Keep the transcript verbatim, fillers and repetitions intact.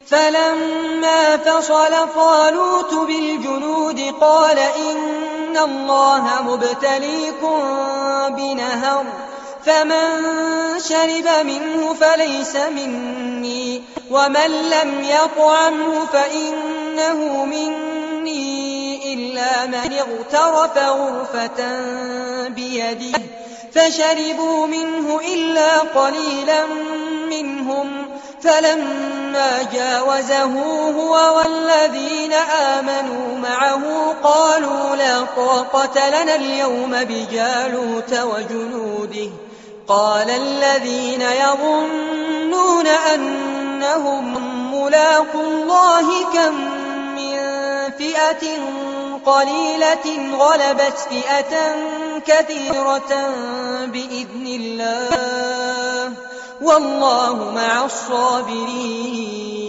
فلما فصل طالوت بالجنود قال إن الله مبتليكم بنهر فمن شرب منه فليس مني ومن لم يطعمه فإنه مني إلا من اغترف غرفة بيده فشربوا منه إلا قليلا منهم فلما جاوزه هو والذين آمنوا معه قالوا لا طاقة لنا اليوم بجالوت وجنوده قال الذين يظنون أنهم ملاقو الله كم من فئة قليلة غلبت فئة كثيرة بإذن الله والله مع الصابرين